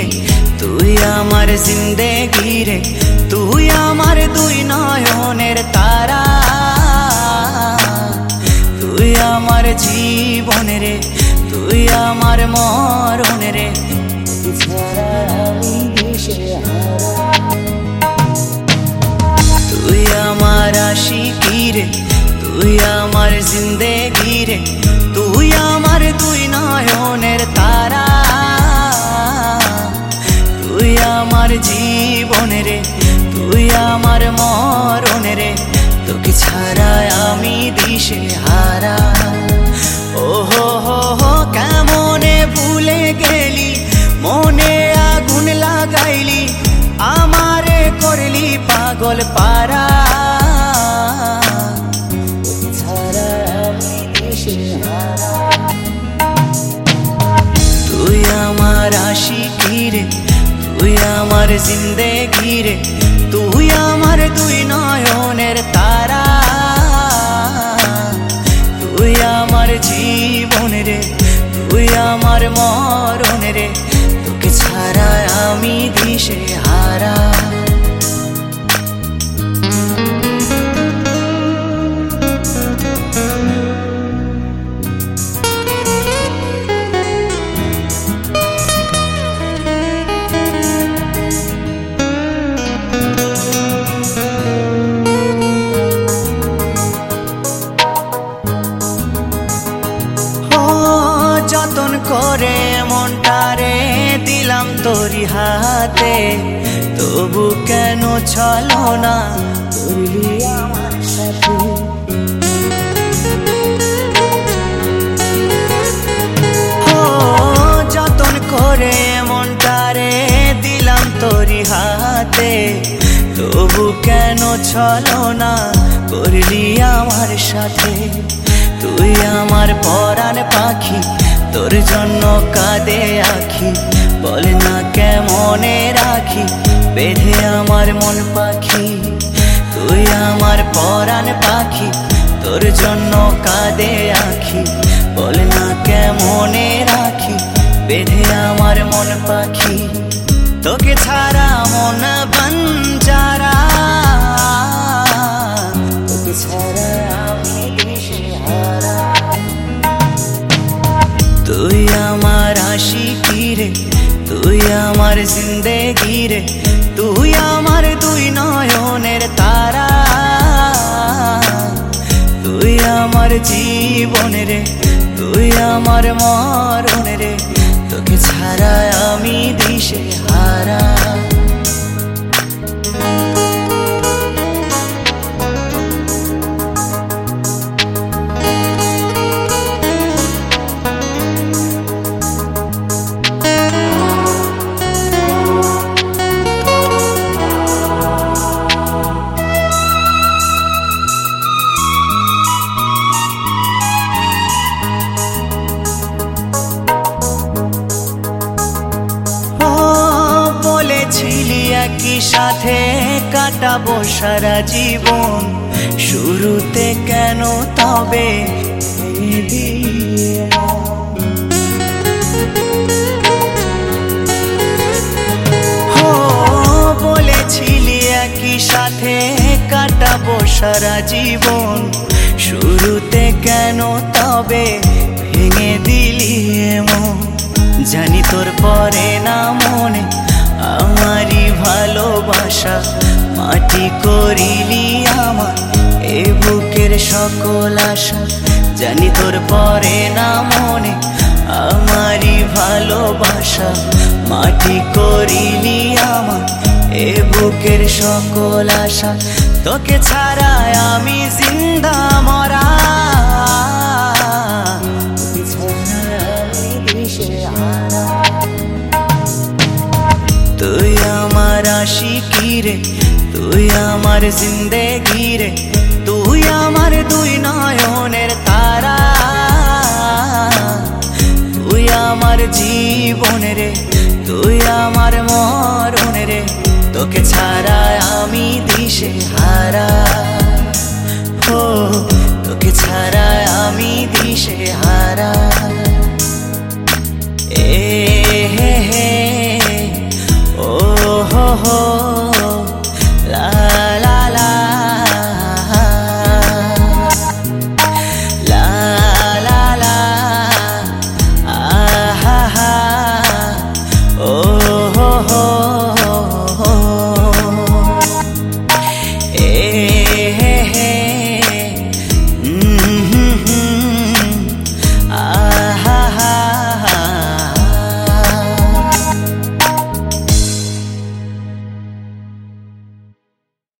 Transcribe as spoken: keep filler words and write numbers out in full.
রে, তুই আমার জিন্দেগি রে, তুই আমার দুই নয়নের তারা, তুই আমার জীবন রে, তুই আমার মরণ রে, তুই আমার আশিকি রে, তুই আমার জিন্দেগি রে, তুই আমার দুই নয়নের তারা, তুই আমার জীবন রে, তুই আমার মরণ রে, তোকে ছাড়া আমি দিশে হারা। ও হো হো হো কেমনে ভুলে গেলি, মনে আগুন লাগাইলি, আমারে করলি পাগল পারা, ছাড়া আমি দিশে হারা। তুই আমার আশিকি রে, তুই আমার জিন্দেগি রে, তুই আমার দুই নয়নের তারা, তুই আমার জীবন রে, তুই আমার মরণ রে, তোকে ছাড়া আমি দিশে হারা। যতন করে মনটারে দিলাম তোরি হাতে, তবু কেন চলো না করলি আমার সাথে। ও যতন করে মনটারে দিলাম তোরি হাতে, তবু কেন চলো না করলি আমার সাথে। তুই আমার পরাণ পাখি, তোর জন্য কাঁদে আখি, বল না কেমনে রাখি বেঁধে আমার মন পাখি। তুই আমার পরাণ পাখি, তোর জন্য কাঁদে আখি, বল না কেমনে রাখি বেঁধে আমার মন পাখি। তোকে ছাড়া মন বঞ্জারা, তোকে ছাড়া আমি দিশেহারা। তুই আমার আশিকি রে, তুই আমার জিন্দেগি রে, তুই আমার দুই নয়নের তারা, তুই আমার জীবন রে, তুই আমার মরণ রে, তোকে ছাড়া আমি দিশে হারা। একই সাথে কাটাবো সারা জীবন, শুরুতে কেন তবে হো বলেছিলি একই সাথে কাটাবো সারা জীবন, শুরুতে কেন তবে ভেঙে দিলি এমন। জানি তোর পরে না মনে আমারি ভালোবাসা, মাটি করিলি আমার এ বুকের সকল আশা। জানি তোর পরে না মনে আমারি ভালোবাসা, মাটি করিলি আমার এ বুকের সকল আশা। তোকে ছাড়া আমি জিন্দা মরা, তোকে ছাড়া আমি দিশেহারা। তুই আমার আশিকি রে, তুই আমার জিন্দেগি রে, তুই আমার দুই নয়নের তারা, তুই আমার জীবন রে, তুই আমার মরণ রে, তোকে ছাড়া আমি দিশে হারা। ও তোকে ছাড়া আমি দিশে হারা। এ হে হে হয়।